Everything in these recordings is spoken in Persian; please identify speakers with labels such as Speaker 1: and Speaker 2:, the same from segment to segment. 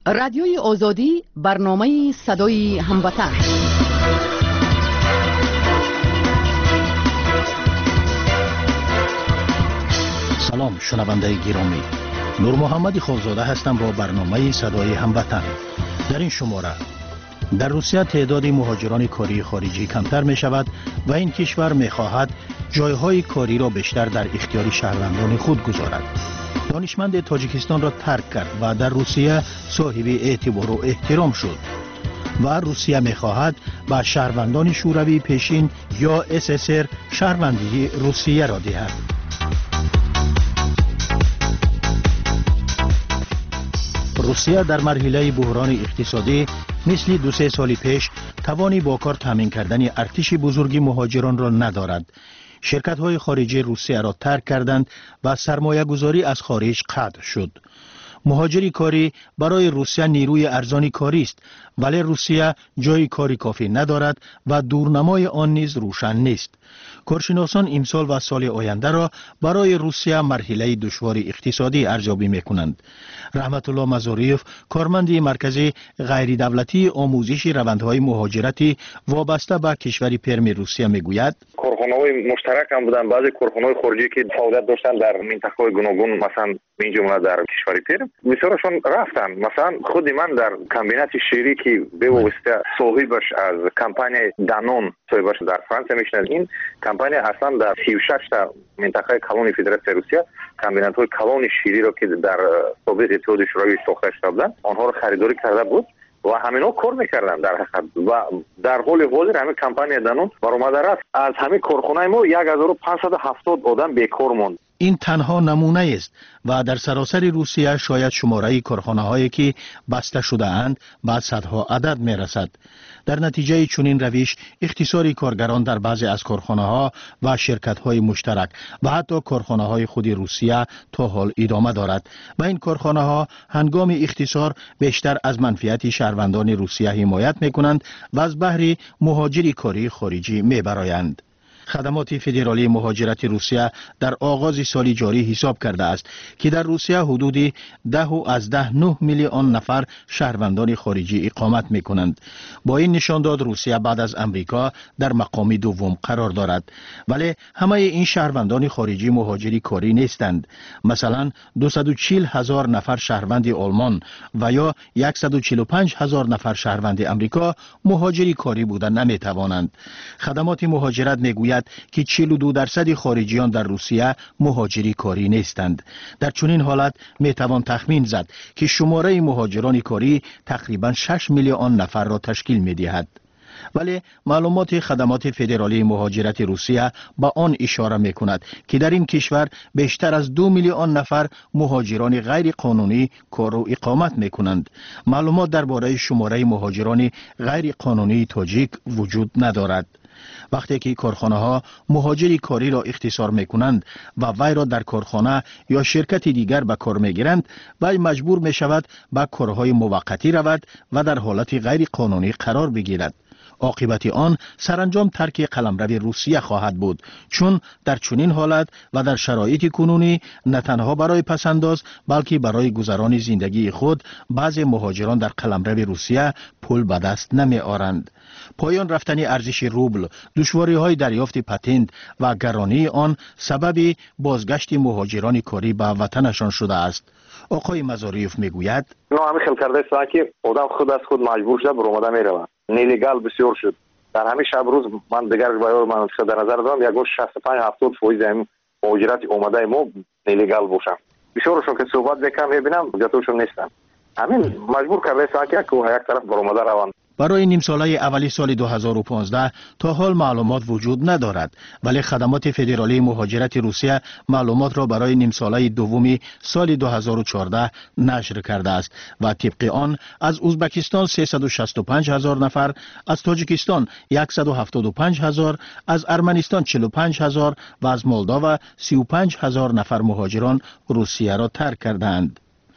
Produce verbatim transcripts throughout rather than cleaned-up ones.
Speaker 1: رادیوی آزادی برنامه صدای هموطن.
Speaker 2: سلام شنونده گرامی، نور محمد خالزاده هستم با برنامه صدای هموطن. در این شماره در روسیه تعداد مهاجران کاری خارجی کمتر می شود و این کشور می خواهد جایهای کاری را بیشتر در اختیار شهروندان خود گذارد. دانشمند تاجیکستان را ترک کرد و در روسیه صاحب اعتبار و احترام شد و روسیه می خواهد به شهروندان شوروی پیشین یا اس اس ار شهروندی روسیه را دهد. روسیه در مرحله بحران اقتصادی مثل دو سه سال پیش توانی با کار تامین کردن ارتش بزرگی مهاجران را ندارد. شرکت های خارجی روسیه را ترک کردند و سرمایه گذاری از خارج قطع شد. مهاجری کاری برای روسیه نیروی ارزانی کاری است، ولی روسیه جای کاری کافی ندارد و دورنمای آن نیز روشن نیست. کارشناسان امسال و سال آینده را برای روسیه مرحله دشوار اقتصادی ارزیابی می‌کنند. رحمت الله مزاریف، کارمند مرکز غیر دولتی آموزش روندهای مهاجرتی وابسته به کشور پرم روسیه میگوید:
Speaker 3: کارخانه‌های مشترک هم بودن، بعضی کارخانه‌های خارجی که فعالیت داشتن در منطقه‌های گوناگون، مثلا این جمله در کشور پرم، بسیارشون رفتن. مثلا خود من در کمبینات شیری که به واسطه صاحبش از کمپانی دانون صاحبش در فرانسه میشنه، این کمپانی اصلا در سی و شش تا منطقه کلونی فدراسیون روسیه کمبینات‌های کلون شیری را که در سابق اتحاد شوروی ساخته شده بودند آنها را خریداری کرده بود و همینا کار میکردن در حقیقت. و در حال حاضر همین کمپانی دانون برآمده است، از همین کارخانه ما هزار و پانصد و هفتاد آدم بیکار ماند.
Speaker 2: این تنها نمونه است و در سراسر روسیه شاید شماره کارخانه‌هایی که بسته شده اند به صدها عدد می رسد. در نتیجه چنین روش اختصار کارگران در بعضی از کارخانه‌ها و شرکت‌های مشترک و حتی کارخانه‌های خود روسیه تا حال ادامه دارد و این کارخانه‌ها هنگام اختصار بیشتر از منفعت شهروندان روسیه حمایت می‌کنند و از بهره مهاجری کاری خارجی می‌برآیند. خدمات فدرالی مهاجرت روسیه در آغاز سال جاری حساب کرده است که در روسیه حدود ده و از ده نه میلیون نفر شهروندان خارجی اقامت می کنند. با این نشانداد روسیه بعد از امریکا در مقام دوم قرار دارد، ولی همه این شهروندان خارجی مهاجری کاری نیستند. مثلا دویست و چهل هزار نفر شهروند آلمان و یا صد و چهل و پنج هزار نفر شهروند امریکا مهاجری کاری بودن نمی توانند. خدمات مهاجرت می گوید که چهل و دو درصد خارجیان در روسیه مهاجری کاری نیستند. در چنین حالت می توان تخمین زد که شماره مهاجران کاری تقریبا شش میلیون نفر را تشکیل می دهد. ولی معلومات خدمات فدرالی مهاجرت روسیه با آن اشاره می کند که در این کشور بیشتر از دو میلیون نفر مهاجران غیر قانونی کار و اقامت می کنند. معلومات درباره شماره مهاجران غیر قانونی تاجیک وجود ندارد. وقتی که کارخانه ها مهاجری کاری را اختصار می کنند و وی را در کارخانه یا شرکت دیگر به کار می گیرند، وی مجبور می شود به کارهای موقتی رود و در حالت غیر قانونی قرار بگیرد. عاقبت آن سرانجام ترک قلمرو روسیه خواهد بود، چون در چنین حالت و در شرایط کنونی نه تنها برای پسنداز بلکه برای گذران زندگی خود بعضی مهاجران در قلمرو روسیه پول به دست نمی آورند. پایان رفتن ارزش روبل، دشواری های دریافت پتنت و گرانی آن سبب بازگشت مهاجران کاری به وطنشان شده است. آقای مزاریف میگوید:
Speaker 3: نه همین خیلی کرده است که آدم خود از خود مجبور شده برآمده میرود. نیلیگال بسیار شد. در همین شب روز من دیگر باید من در نظر دارم یک شصت و پنج هفتاد درصد مهاجرت اومده ما نیلیگال باشم. بسیارشون که صحبت میکنم میبینم جاتوشون نیستن. همین مجبور کرده است که یک طرف برآمده روند.
Speaker 2: برای نیم ساله اولی سال دو هزار و پانزده تا حال معلومات وجود ندارد، ولی خدمات فدرالی مهاجرت روسیه معلومات را برای نیم ساله دومی سال دو هزار و چهارده نشر کرده است و طبق آن از ازبکستان سیصد و شصت و پنج هزار نفر، از تاجیکستان صد و هفتاد و پنج هزار، از ارمنستان چهل و پنج هزار و از مولداوا سی و پنج هزار نفر مهاجران روسیه را ترک کردند.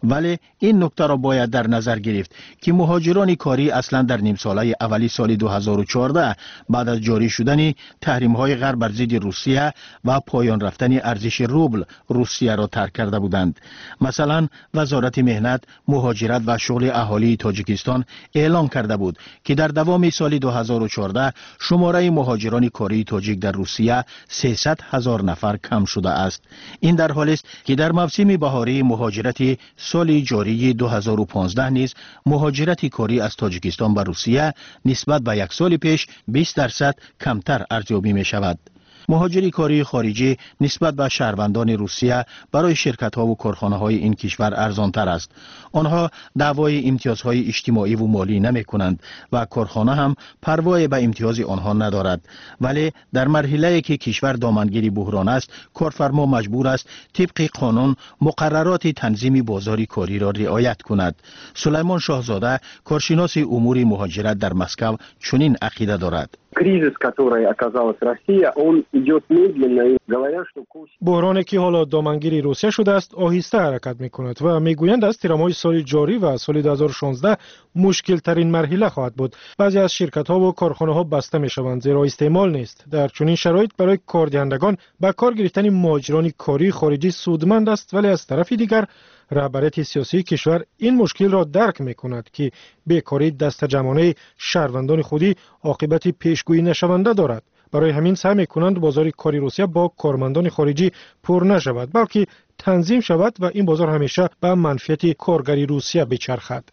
Speaker 2: ولی این نکته را باید در نظر گرفت که مهاجران کاری اصلا در نیم ساله اولی سال دو هزار و چهارده بعد از جاری شدن تحریم های غرب بر ضد روسیه و پایان رفتن ارزش روبل روسیه را ترک کرده بودند. مثلا وزارت مهنت، مهاجرت و شغل اهالی تاجیکستان اعلام کرده بود که در دوام سال دو هزار و چهارده شماره مهاجران کاری تاجیک در روسیه سیصد هزار نفر کم شده است. این در حالی است که در موسم بهاری مهاجرت سال جاری دو هزار و پانزده نیز مهاجرت کاری از تاجیکستان به روسیه نسبت به یک سال پیش بیست درصد کمتر ارزیابی می شود. مهاجری کاری خارجی نسبت به شهروندان روسیه برای شرکت‌ها و کارخانه‌های این کشور ارزان‌تر است. آنها دعوای امتیازهای اجتماعی و مالی نمی‌کنند و کارخانه هم پروایی به امتیاز آنها ندارد. ولی در مرحله‌ای که کشور دامنگیر بحران است، کارفرما مجبور است طبق قانون مقررات تنظیم بازار کاری را رعایت کند. سلیمان شاهزاده، کارشناس امور مهاجرت در مسکو، چنین عقیده دارد.
Speaker 4: Кризис, который оказалась Россия, он идет медленно и говорят, что
Speaker 5: بحرانی که حالا دامنگیر روسیه شده است آهسته حرکت می‌کند و می‌گویند از تیرامای سال جاری و سال دو هزار و شانزده مشکل ترین مرحله خواهد بود. بعضی از شرکت‌ها و کارخانه‌ها بسته می‌شوند زیرا استعمال نیست. در چنین شرایط برای کاردهندگان به کار گرفتن مهاجران کاری خارجی سودمند است، ولی از طرف دیگر رهبریت سیاسی کشور این مشکل را درک می‌کند که بیکاری دست جمعانه شهروندان خودی عاقبت پیشگویی نشونده دارد. برای همین سعی می‌کنند بازار کاری روسیه با کارمندان خارجی پر نشود، بلکه تنظیم شود و این بازار همیشه به منفعت کارگری روسیه بچرخد.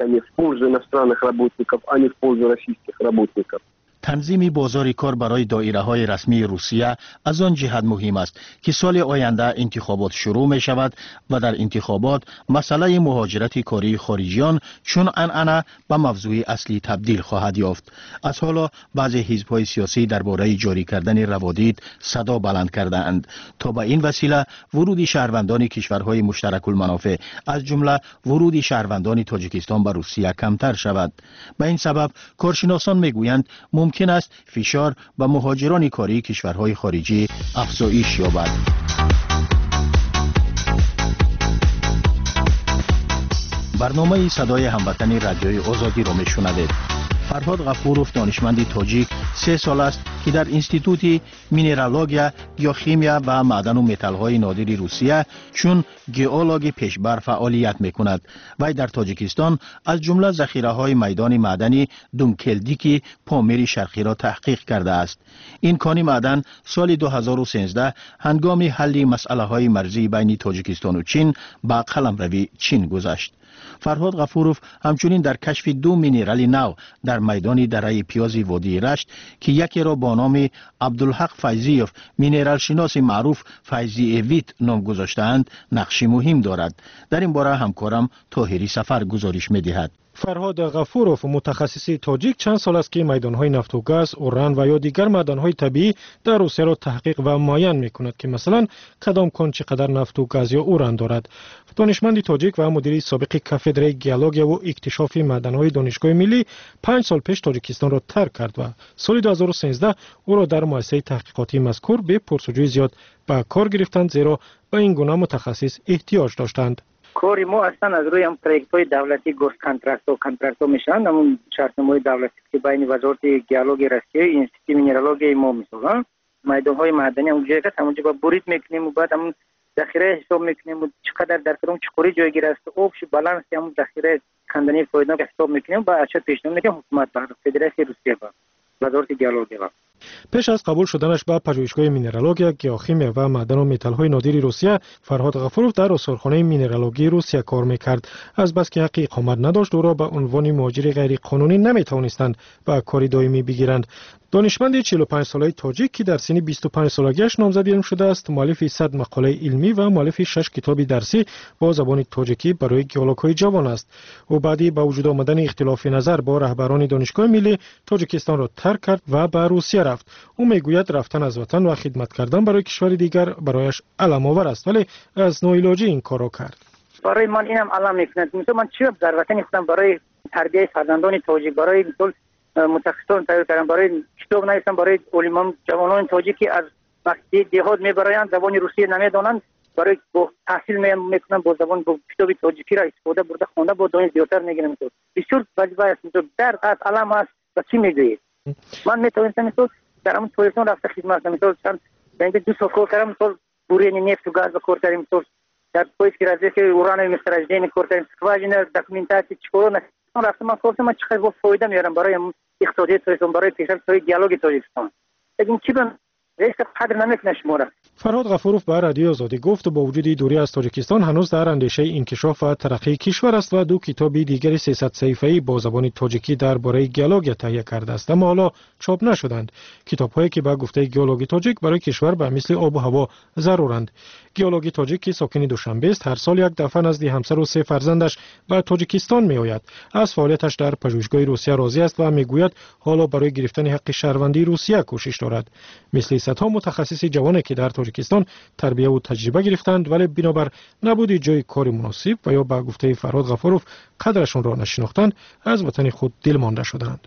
Speaker 2: تنظیم بازار کار برای دایره های رسمی روسیه از آن جهت مهم است که سال آینده انتخابات شروع می شود و در انتخابات مسئله مهاجرت کاری خارجیان چون عنعنه به موضوع اصلی تبدیل خواهد یافت. از حالا بعضی حزب‌های سیاسی درباره جاری کردن روادید صدا بلند کرده اند تا به این وسیله ورود شهروندان کشورهای مشترک المنافع از جمله ورود شهروندان تاجیکستان به روسیه کمتر شود. به این سبب کارشناسان میگویند ممکن است فشار به مهاجران کاری کشورهای خارجی افزایش یابد. برنامه صدای هموطن رادیوی آزادی را میشنوید. فرهاد غفوروف دانشمند تاجیک سه سال است که در انستیتوت مینرالوژیا یا شیمیا و معدن و متال‌های نادر روسیه چون گئولوگ پیشبر فعالیت می‌کند. وی در تاجیکستان از جمله ذخیره‌های میدان معدنی دومکلدیکی پامیر شرقی را تحقیق کرده است. این کان معدن سال دو هزار و سیزده هنگام حل مسئله‌های مرزی بین تاجیکستان و چین به قلمروی چین گذشت. فرهاد غفوروف همچنین در کشف دو مینرال نو در میدان دره پیاز وادی رشت که یکی را با نام عبدالحق فیضیوف مینرال شناس معروف فیضی اویت نام گذاشته‌اند نقشی مهم دارد. در این باره همکارم طاهری سفر گزارش می‌دهد.
Speaker 5: فرهاد غفوروف متخصص تاجیک چند سال است که میدان‌های نفت و گاز، اوران و یا دیگر معدن‌های طبیعی در روسیه را تحقیق و معاین می‌کند که مثلا کدام کان چقدر نفت و گاز یا اوران دارد. دانشمند تاجیک و مدیر سابق کافدره گئولوژی و اکتشاف معدن‌های دانشگاه ملی پنج سال پیش تاجیکستان را ترک کرد و سال دو هزار و سیزده او را در مؤسسه تحقیقاتی مذکور به پرسجوی زیاد به کار گرفتند زیرا به این گونه متخصص احتیاج داشتند.
Speaker 6: کاری ما اصلا از روی هم پروژه های دولتی گوشت کانترکت و کانترکت میشن، همون شرطنامه دولتی که بین وزارت گئولوژی روسیه انستیتوت مینرالوژی ما میسازن میدان های معدنی اونجا که همونجا با برید میکنیم و بعد همون ذخیره حساب میکنیم و چقدر در کدوم چقوری جایگیر است آبش بالانس همون ذخیره خندنی فایده که حساب میکنیم با اچ پیشنهاد میکنیم حکومت با فدراسیون روسیه با وزارت گئولوژی.
Speaker 5: پیش از قبول شدنش به پژوهشگاه مینرالوژیا، گیاه‌شیمیا و معدن و متال‌های نادر روسیه، فرهاد غفوروف در آثارخانه مینرالوژی روسیه کار می‌کرد. از بس که حق اقامت نداشت او را به عنوان مهاجر غیر قانونی نمی‌توانستند به کاری دائمی بگیرند. دانشمند چهل و پنج ساله تاجیک که در سن بیست و پنج سالگیش نامزد علم شده است، مؤلف صد مقاله علمی و مؤلف شش کتاب درسی با زبان تاجیکی برای گئولوگ‌های جوان است. او بعدی با وجود آمدن اختلاف نظر با رهبران دانشگاه ملی تاجیکستان را ترک کرد و به روسیه رفت. او میگوید رفتن از وطن و خدمت کردن برای کشور دیگر برایش علم آور است، ولی از ناعلاجی این کار را کرد.
Speaker 6: برای من اینم علم میکند. مثلا من چی در وطن خودم برای تربیت فرزندان تاجیک برای مثل متخصصان تایید کردم، برای کتاب نوشتم برای علمان جوانان تاجیکی از وقتی دهات میبرایند زبان روسیه نمیدانند برای تحصیل میکنن با زبان با کتاب تاجیکی را استفاده برده خونده با دانش زیادتر میگیرن. تو بسیار وظیفه است. تو در از علم است و چی میگویید؟ من میتونستم تو در همون پولیسون رفته خدمت کنم. مثلا چند اینجا دو سال کار کردم. مثلا بورینی نفت و گاز کار کردیم. مثلا در پلیس که راځي که ورانه مسترجین کار کردیم. سکواجینر داکومنتاسی چیکار نه. من رفتم من کارم من چقدر با فایده میارم برای اقتصادی تویستون برای پیشرفت توی دیالوگ تاجیکستان. لیکن چی بن ریس قدر نمیکنه شماره.
Speaker 5: فرهاد غفوروف به رادیو آزادی گفت با وجود دوری از تاجیکستان هنوز در اندیشه انکشاف و ترقی کشور است و دو کتاب دیگر سیصد صفحه‌ای با زبان تاجیکی درباره گیالوگ تهیه کرده است، اما حالا چاپ نشدند. کتاب‌هایی که به گفته گیالوگ تاجیک برای کشور به مثل آب و هوا ضرورند. گیالوگ تاجیک که ساکن دوشنبه است، هر سال یک دفعه نزد همسر و سه فرزندش به تاجیکستان میآید. از فعالیتش در پژوهشگاه روسیه راضی است و میگوید حالا برای گرفتن حق شهروندی روسیه کوشش دارد. مثل صدها متخصص جوانی که در تاجیکستان تربیت و تجربه گرفتند ولی بنابر نبود جای کار مناسب و یا به گفته فرهاد غفوروف قدرشون را نشناختند، از وطن خود دل مانده شدند.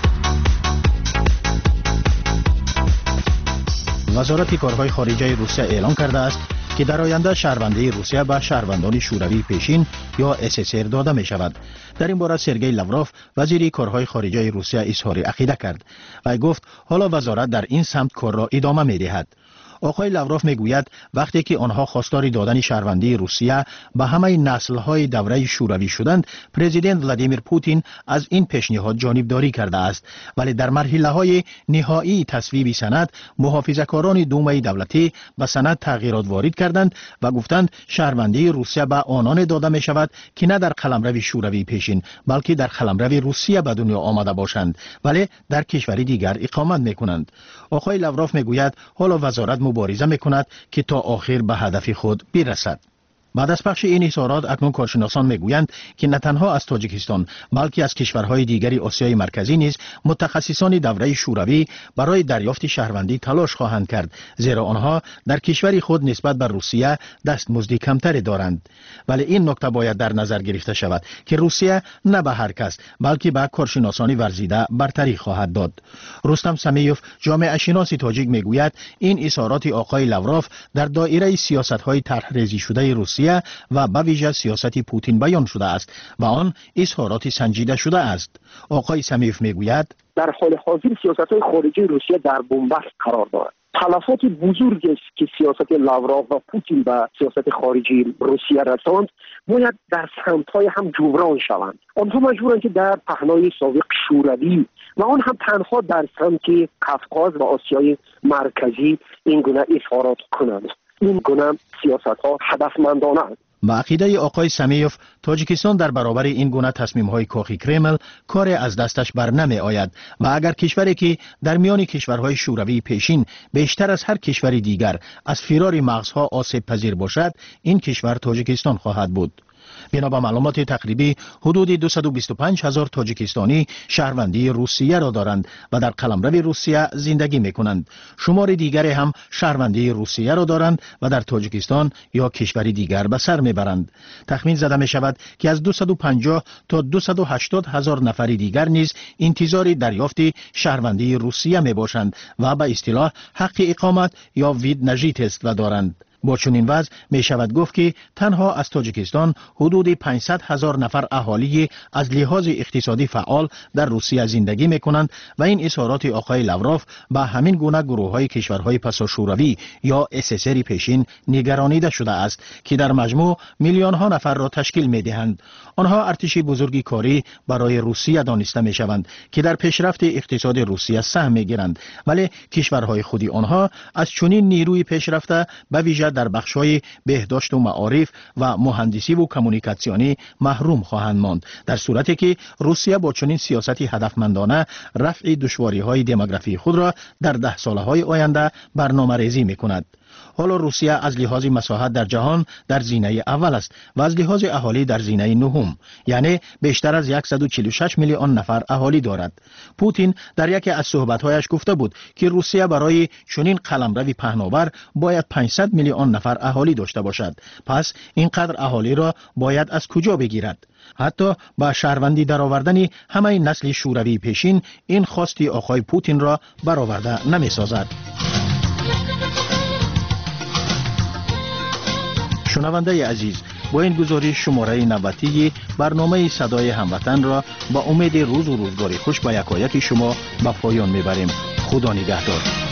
Speaker 2: وزارت کارهای خارجه روسیه اعلام کرده است که در آینده شهروندی روسیه به شهروندان شوروی پیشین یا اس اس ار داده می شود. در این باره سرگئی لاوروف وزیر کارهای خارجه روسیه اظهار عقیده کرد و گفت حالا وزارت در این سمت کار را ادامه می دهد. آقای لاوروف میگوید وقتی که آنها خواستار دادن شهروندی روسیه به همه نسل‌های دوره شوروی شدند، پرزیدنت ولادیمیر پوتین از این پیشنهاد جانبداری کرده است، ولی در مرحله‌های نهایی تصویب سند محافظه‌کاران دومه دولتی به سند تغییرات وارد کردند و گفتند شهروندی روسیه به آنان داده می شود که نه در قلمرو شوروی پیشین بلکه در قلمرو روسیه به دنیا آمده باشند ولی در کشوری دیگر اقامت می‌کنند. آقای لاوروف میگوید حالا وزارت مبارزه میکند که تا آخر به هدف خود برسد. بعد از پخش این اظهارات اکنون کارشناسان میگویند که نه تنها از تاجیکستان بلکه از کشورهای دیگری آسیای مرکزی نیز متخصصان دوره شوروی برای دریافت شهروندی تلاش خواهند کرد، زیرا آنها در کشور خود نسبت به روسیه دستمزدی کمتری دارند. ولی این نکته باید در نظر گرفته شود که روسیه نه به هر کس بلکه به کارشناسان ورزیده برتری خواهد داد. رستم سمیوف جامعه شناس تاجیک میگوید این اظهارات آقای لاوروف در دایره سیاست‌های طرح‌ریزی شده روسیه و به ویژه سیاست پوتین بیان شده است و آن اظهارات سنجیده شده است. آقای سمیوف میگوید
Speaker 4: در حال حاضر سیاست‌های خارجی روسیه در بنبست قرار دارد. تلفات بزرگ است که سیاست لاوروف و پوتین به سیاست خارجی روسیه رساند باید در سمت‌های هم جبران شوند. آنها مجبورند که در پهنای سابق شوروی و آن هم تنها در سمت قفقاز و آسیای مرکزی این گونه اظهارات کنند. این گونه سیاست‌ها هدفمندانه است.
Speaker 2: با عقیده آقای سمیوف تاجیکستان در برابر این گونه تصمیم‌های کاخی کرمل کار از دستش بر نمی آید و اگر کشوری که در میان کشورهای شوروی پیشین بیشتر از هر کشور دیگر از فرار مغزها آسیب پذیر باشد، این کشور تاجیکستان خواهد بود. بنا به معلومات تقریبی حدود دویست و بیست و پنج هزار تاجیکستانی شهروندی روسیه را دارند و در قلمرو روسیه زندگی می کنند. شمار دیگری هم شهروندی روسیه را دارند و در تاجیکستان یا کشوری دیگر به سر می برند. تخمین زده می شود که از دویست و پنجاه تا دویست و هشتاد هزار نفر دیگر نیز انتظار دریافت شهروندی روسیه می باشند و به اصطلاح حق اقامت یا وید نژیت است و دارند. با چنین وضع می شود گفت که تنها از تاجیکستان حدود پانصد هزار نفر اهالی از لحاظ اقتصادی فعال در روسیه زندگی می کنند و این اظهارات آقای لاوروف به همین گونه گروه های کشورهای پسا شوروی یا اس اس ار پیشین نگرانیده شده است که در مجموع میلیون ها نفر را تشکیل می دهند. آنها ارتش بزرگی کاری برای روسیه دانسته می شوند که در پیشرفت اقتصاد روسیه سهم می گیرند، ولی کشورهای خودی آنها از چنین نیروی پیشرفته به ویژه در بخش‌های بهداشت و معارف و مهندسی و کمونیکاسیونی محروم خواهند ماند، در صورتی که روسیه با چنین سیاستی هدفمندانه رفع دشواری‌های دموگرافی خود را در ده سالهای آینده برنامه‌ریزی می‌کند. حالا روسیه از لحاظ مساحت در جهان در زینه اول است و از لحاظ اهالی در زینه نهم، یعنی بیشتر از صد و چهل و شش میلیون نفر اهالی دارد. پوتین در یکی از صحبت‌هایش گفته بود که روسیه برای چنین قلمرو پهناور باید پانصد میلیون نفر اهالی داشته باشد. پس اینقدر اهالی را باید از کجا بگیرد؟ حتی با شهروندی درآوردن همه نسل شوروی پیشین این خواستی آقای پوتین را برآورده نمی‌سازد. شنونده عزیز، با این گزارش شماره نوبتی برنامه صدای هموطن را با امید روز و روزگاری خوش به یکایک شما به پایان میبریم. خدا نگهدار.